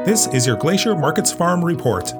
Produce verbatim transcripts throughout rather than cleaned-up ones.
This is your Glacier Markets Farm Report.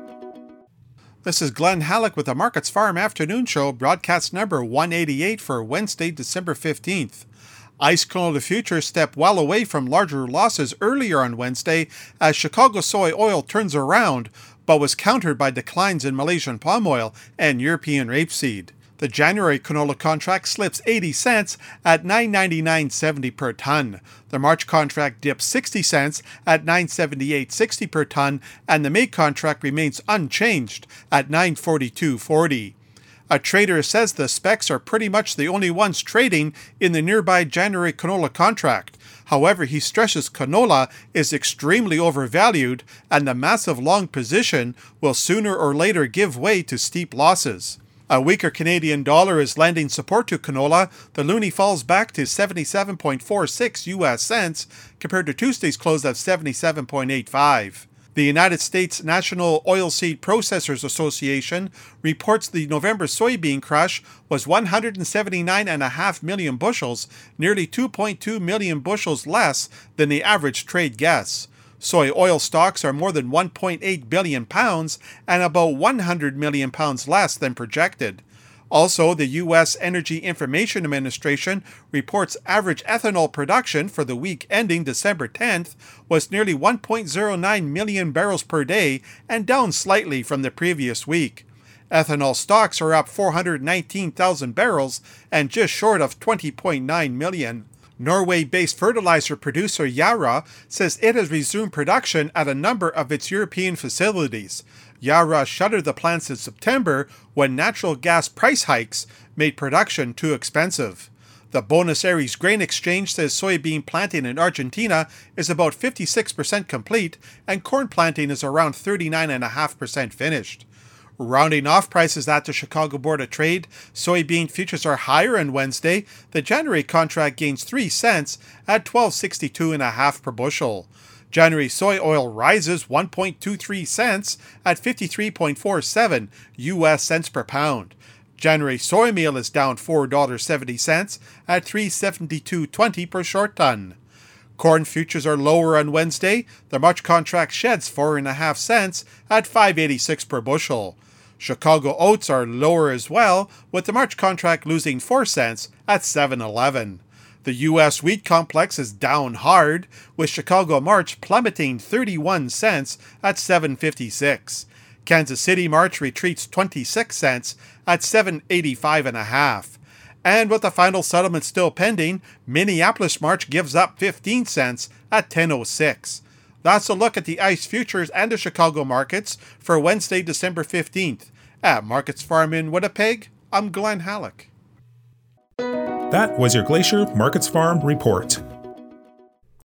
This is Glenn Halleck with the Markets Farm Afternoon Show, broadcast number one eighty-eight for Wednesday, December fifteenth. ICE canola futures stepped well away from larger losses earlier on Wednesday as Chicago soy oil turns around, but was countered by declines in Malaysian palm oil and European rapeseed. The January canola contract slips eighty cents at nine ninety-nine seventy per ton. The March contract dips sixty cents at nine seventy-eight sixty per ton, and the May contract remains unchanged at nine forty-two forty. A trader says the specs are pretty much the only ones trading in the nearby January canola contract. However, he stresses canola is extremely overvalued, and the massive long position will sooner or later give way to steep losses. A weaker Canadian dollar is lending support to canola. The loonie falls back to seventy-seven point four six U S cents compared to Tuesday's close of seventy-seven point eight five. The United States National Oilseed Processors Association reports the November soybean crush was one hundred seventy-nine point five million bushels, nearly two point two million bushels less than the average trade guess. Soy oil stocks are more than one point eight billion pounds and about one hundred million pounds less than projected. Also, the U S Energy Information Administration reports average ethanol production for the week ending December tenth was nearly one point zero nine million barrels per day and down slightly from the previous week. Ethanol stocks are up four hundred nineteen thousand barrels and just short of twenty point nine million. Norway-based fertilizer producer Yara says it has resumed production at a number of its European facilities. Yara shuttered the plants in September when natural gas price hikes made production too expensive. The Buenos Aires Grain Exchange says soybean planting in Argentina is about fifty-six percent complete and corn planting is around thirty-nine point five percent finished. Rounding off prices at the Chicago Board of Trade, soybean futures are higher on Wednesday. The January contract gains three cents at twelve sixty-two point five per bushel. January soy oil rises one point two three cents at fifty-three point four seven U S cents per pound. January soy meal is down four dollars and seventy cents at three seventy-two twenty per short ton. Corn futures are lower on Wednesday. The March contract sheds four point five cents at five eighty-six per bushel. Chicago oats are lower as well, with the March contract losing four cents at seven eleven. The U S wheat complex is down hard, with Chicago March plummeting thirty-one cents at seven fifty-six. Kansas City March retreats twenty-six cents at seven eighty-five and a half. And with the final settlement still pending, Minneapolis March gives up fifteen cents at ten oh six. That's a look at the ICE futures and the Chicago markets for Wednesday, December fifteenth. At Markets Farm in Winnipeg, I'm Glenn Halleck. That was your Glacier Markets Farm Report.